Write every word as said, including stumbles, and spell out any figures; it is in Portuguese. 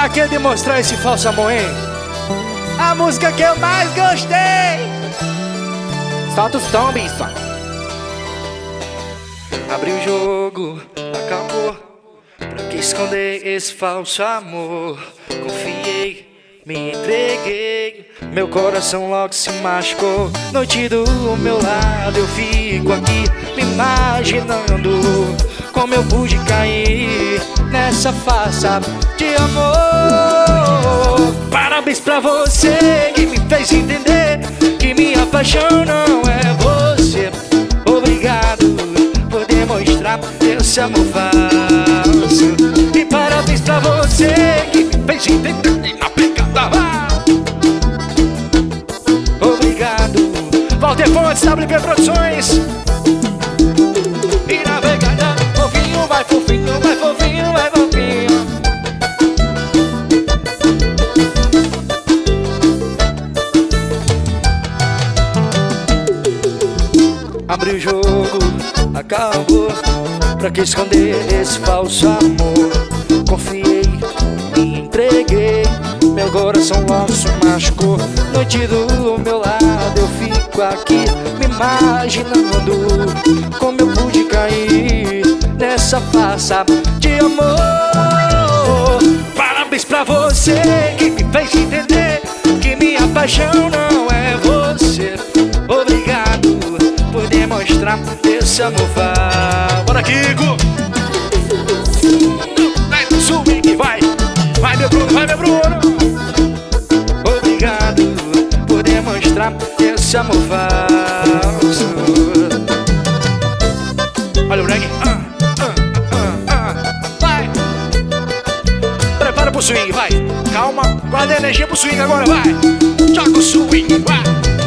Pra que demonstrar esse falso amor, hein? A música que eu mais gostei. Solta os tom, bicho. Abriu o jogo, acabou. Pra que esconder esse falso amor? Confiei, me entreguei, meu coração logo se machucou. Noite do meu lado, eu fico aqui me imaginando como eu pude cair nessa farsa de amor. Parabéns pra você que me fez entender que minha paixão não é você. Obrigado por demonstrar esse amor falso. E parabéns pra você que me fez entender que na pegada vai. Obrigado, Walter Fontes, W P Produções. E na pegada, fofinho, vai fofinho, vai fofinho, vai fofinho. Abriu o jogo, acabou. Pra que esconder esse falso amor? Confiei, me entreguei, meu coração logo se machucou. Noite do meu lado, eu fico aqui me imaginando como eu pude cair nessa farsa de amor. Parabéns pra você que me fez entender que minha paixão não é você. Obrigado por demonstrar esse amor falso. Bora, Kiko! Vai no swing, vai! Vai, meu Bruno, vai, meu Bruno! Obrigado por demonstrar esse amor falso. Olha o reggae! Ah, ah, ah, ah. Vai! Prepara pro swing, vai! Calma, guarda a energia pro swing agora, vai! Joga o swing, vai!